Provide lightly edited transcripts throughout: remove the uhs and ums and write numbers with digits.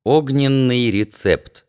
Огненный рецепт.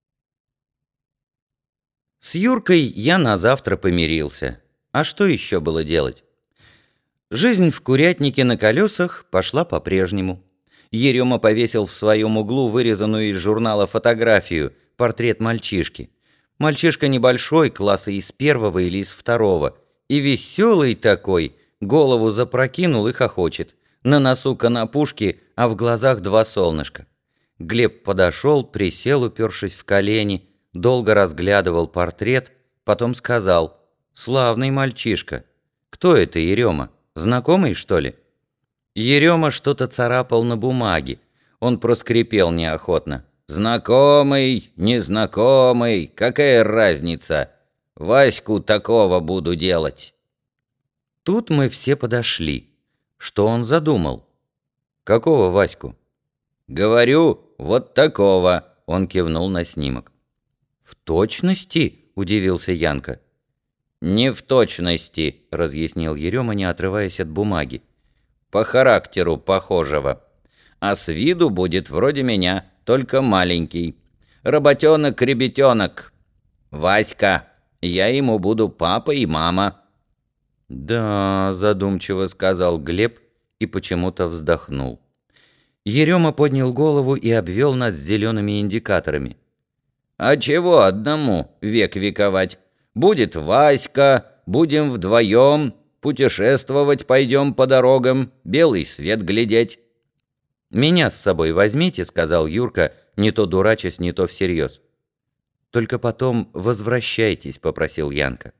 С Юркой я на завтра помирился. А что еще было делать? Жизнь в курятнике на колесах пошла по-прежнему. Ерема повесил в своем углу вырезанную из журнала фотографию, портрет мальчишки. Мальчишка небольшой, класса из первого или из второго. И веселый такой, голову запрокинул и хохочет. На носу конопушки, а в глазах два солнышка. Глеб подошел, присел, упершись в колени, долго разглядывал портрет, потом сказал: «Славный мальчишка. Кто это, Ерема? Знакомый, что ли?» Ерема что-то царапал на бумаге. Он проскрипел неохотно: «Знакомый, незнакомый, какая разница? Ваську такого буду делать». Тут мы все подошли. Что он задумал? «Какого Ваську?» «Говорю, вот такого», — он кивнул на снимок. «В точности?» — удивился Янка. «Не в точности», — разъяснил Ерема, не отрываясь от бумаги. «По характеру похожего. А с виду будет вроде меня, только маленький. Работенок-ребятенок. Васька. Я ему буду папа и мама». «Да», — задумчиво сказал Глеб и почему-то вздохнул. Ерема поднял голову и обвел нас зелеными индикаторами. «А чего одному век вековать? Будет Васька, будем вдвоем, путешествовать пойдем по дорогам, белый свет глядеть». «Меня с собой возьмите», — сказал Юрка, не то дурачась, не то всерьез. «Только потом возвращайтесь», — попросил Янка.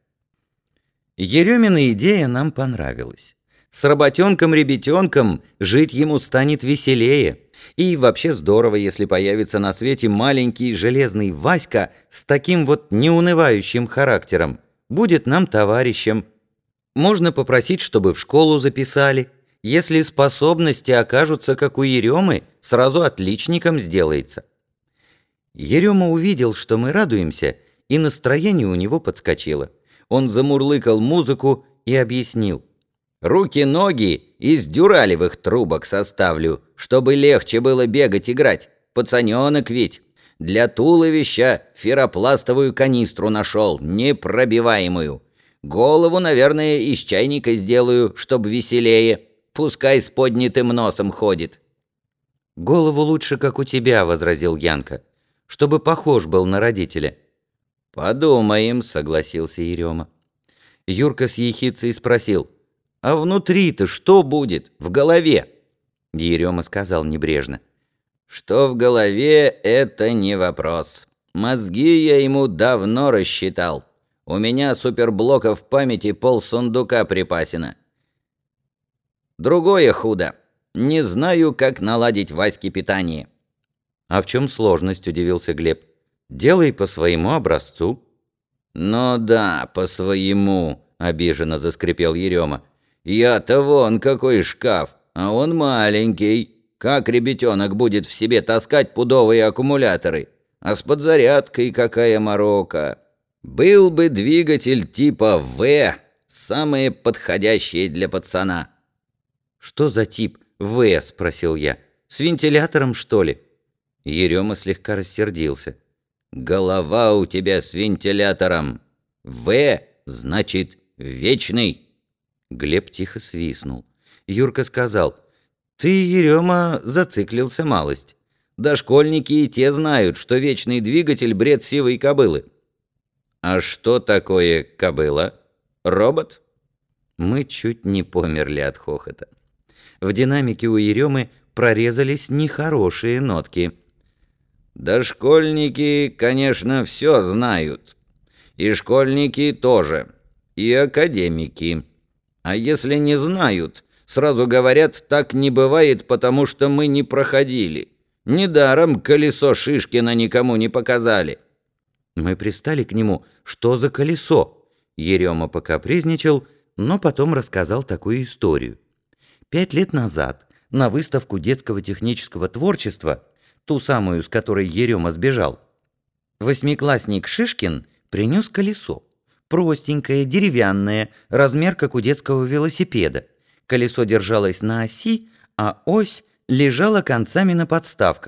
Еремина идея нам понравилась. С работенком-ребятенком жить ему станет веселее. И вообще здорово, если появится на свете маленький железный Васька с таким вот неунывающим характером. Будет нам товарищем. Можно попросить, чтобы в школу записали. Если способности окажутся, как у Еремы, сразу отличником сделается. Ерема увидел, что мы радуемся, и настроение у него подскочило. Он замурлыкал музыку и объяснил: «Руки-ноги из дюралевых трубок составлю, чтобы легче было бегать играть. Пацаненок ведь. Для туловища ферропластовую канистру нашел, непробиваемую. Голову, наверное, из чайника сделаю, чтоб веселее. Пускай с поднятым носом ходит». «Голову лучше, как у тебя», — возразил Янка, «чтобы похож был на родителя». «Подумаем», — согласился Ерема. Юрка с ехицей спросил: «А внутри-то что будет? В голове?» Ерема сказал небрежно: «Что в голове, это не вопрос. Мозги я ему давно рассчитал. У меня суперблоков памяти полсундука припасено. Другое худо. Не знаю, как наладить Ваське питание». «А в чем сложность?» — удивился Глеб. «Делай по своему образцу». «Ну да, по своему», — обиженно заскрипел Ерема. «Я-то вон какой шкаф, а он маленький. Как ребятенок будет в себе таскать пудовые аккумуляторы? А с подзарядкой какая морока. Был бы двигатель типа «В», самое подходящее для пацана». «Что за тип «В»?» — спросил я. «С вентилятором, что ли?» Ерема слегка рассердился. «Голова у тебя с вентилятором. «В» значит «вечный». Глеб тихо свистнул. Юрка сказал: «Ты, Ерема, зациклился малость. Дошкольники и те знают, что вечный двигатель — бред сивой кобылы». «А что такое кобыла? Робот?» Мы чуть не померли от хохота. В динамике у Еремы прорезались нехорошие нотки. «Дошкольники, конечно, все знают. И школьники тоже. И академики. А если не знают, сразу говорят, так не бывает, потому что мы не проходили. Недаром колесо Шишкина никому не показали». Мы пристали к нему: «Что за колесо?» Ерема покапризничал, но потом рассказал такую историю. 5 лет назад на выставку детского технического творчества, ту самую, с которой Ерема сбежал, восьмиклассник Шишкин принес колесо. Простенькое, деревянное, размер как у детского велосипеда. Колесо держалось на оси, а ось лежала концами на подставках.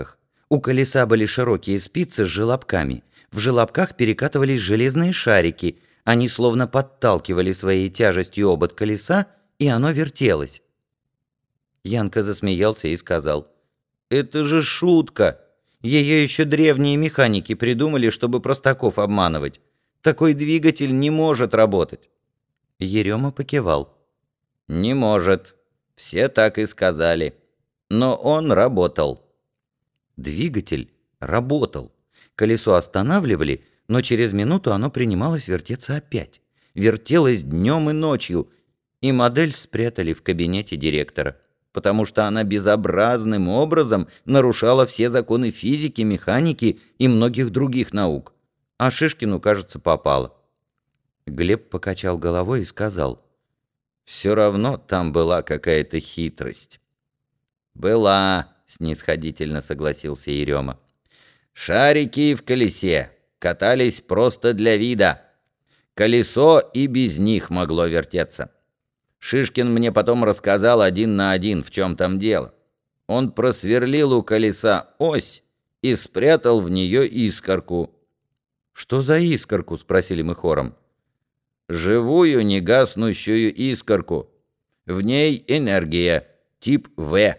У колеса были широкие спицы с желобками. В желобках перекатывались железные шарики. Они словно подталкивали своей тяжестью обод колеса, и оно вертелось. Янка засмеялся и сказал: «Это же шутка! Ее еще древние механики придумали, чтобы простаков обманывать. Такой двигатель не может работать». Ерема покивал. «Не может. Все так и сказали. Но он работал». Двигатель работал. Колесо останавливали, но через минуту оно принималось вертеться опять. Вертелось днем и ночью, и модель спрятали в кабинете директора, потому что она безобразным образом нарушала все законы физики, механики и многих других наук. А Шишкину, кажется, попало. Глеб покачал головой и сказал: «Все равно там была какая-то хитрость». «Была», — снисходительно согласился Ерема. «Шарики в колесе катались просто для вида. Колесо и без них могло вертеться. Шишкин мне потом рассказал 1 на 1, в чем там дело. Он просверлил у колеса ось и спрятал в нее искорку». «Что за искорку?» — спросили мы хором. «Живую негаснущую искорку. В ней энергия, тип В».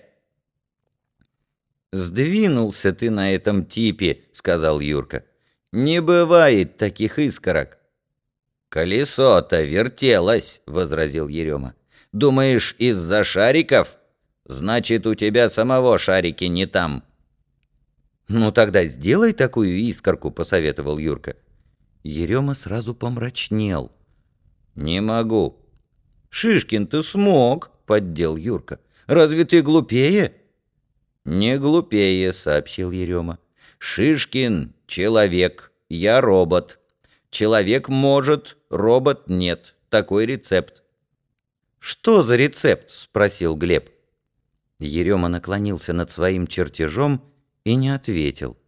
«Сдвинулся ты на этом типе», — сказал Юрка. «Не бывает таких искорок». «Колесо-то вертелось», — возразил Ерема. «Думаешь, из-за шариков? Значит, у тебя самого шарики не там». «Ну тогда сделай такую искорку», — посоветовал Юрка. Ерема сразу помрачнел. «Не могу». «Шишкин, ты смог», — поддел Юрка. «Разве ты глупее?» «Не глупее», — сообщил Ерема. «Шишкин — человек, я робот. Человек может, робот нет. Такой рецепт». «Что за рецепт?» — спросил Глеб. Ерема наклонился над своим чертежом и не ответил.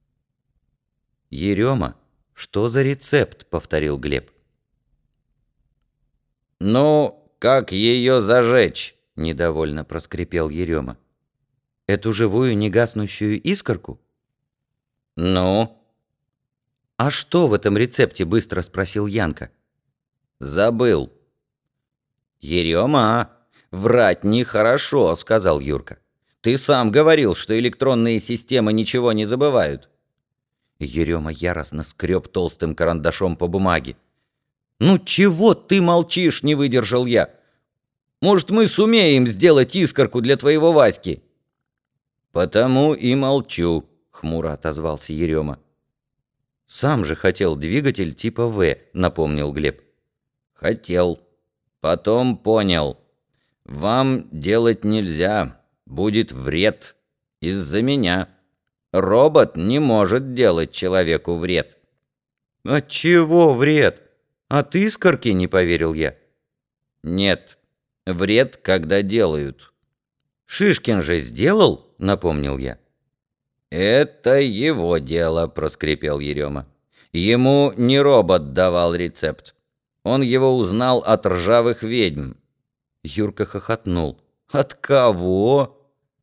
«Ерема, что за рецепт?» — повторил Глеб. «Ну, как ее зажечь?» — недовольно проскрипел Ерема. «Эту живую негаснущую искорку?» «Ну?» «А что в этом рецепте?» — быстро спросил Янка. «Забыл». «Ерема, врать нехорошо», — сказал Юрка. «Ты сам говорил, что электронные системы ничего не забывают». Ерема яростно скреб толстым карандашом по бумаге. «Ну чего ты молчишь?» — не выдержал я. «Может, мы сумеем сделать искорку для твоего Васьки?» «Потому и молчу», — хмуро отозвался Ерема. «Сам же хотел двигатель типа В», — напомнил Глеб. «Хотел. Потом понял. Вам делать нельзя. Будет вред. Из-за меня. Робот не может делать человеку вред». «Отчего вред? От искорки?» — не поверил я. «Нет. Вред, когда делают». «Шишкин же сделал?» — напомнил я. «Это его дело», — проскрипел Ерема. «Ему не робот давал рецепт. Он его узнал от ржавых ведьм». Юрка хохотнул. «От кого?»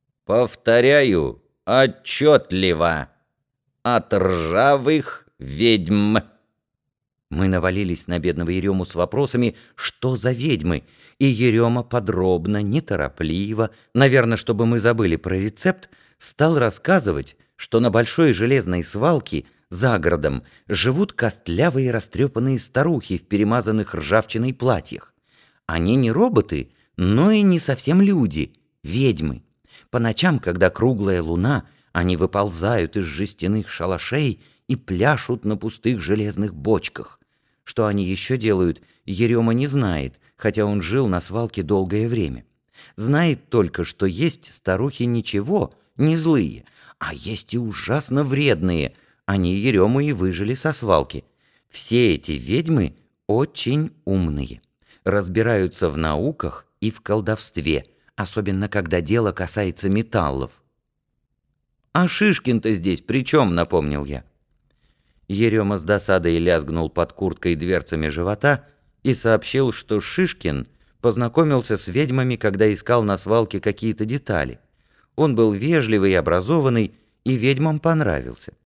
«Повторяю, отчетливо. От ржавых ведьм». Мы навалились на бедного Ерему с вопросами, что за ведьмы, и Ерема подробно, неторопливо, наверное, чтобы мы забыли про рецепт, стал рассказывать, что на большой железной свалке за городом живут костлявые растрепанные старухи в перемазанных ржавчиной платьях. Они не роботы, но и не совсем люди, ведьмы. По ночам, когда круглая луна, они выползают из жестяных шалашей и пляшут на пустых железных бочках. Что они еще делают, Ерема не знает, хотя он жил на свалке долгое время. Знает только, что есть старухи ничего, не злые, а есть и ужасно вредные. Они Ерему и выжили со свалки. Все эти ведьмы очень умные, разбираются в науках и в колдовстве, особенно когда дело касается металлов. «А Шишкин-то здесь при чем?» — напомнил я. Ерема с досадой лязгнул под курткой дверцами живота и сообщил, что Шишкин познакомился с ведьмами, когда искал на свалке какие-то детали. Он был вежливый и образованный, и ведьмам понравился.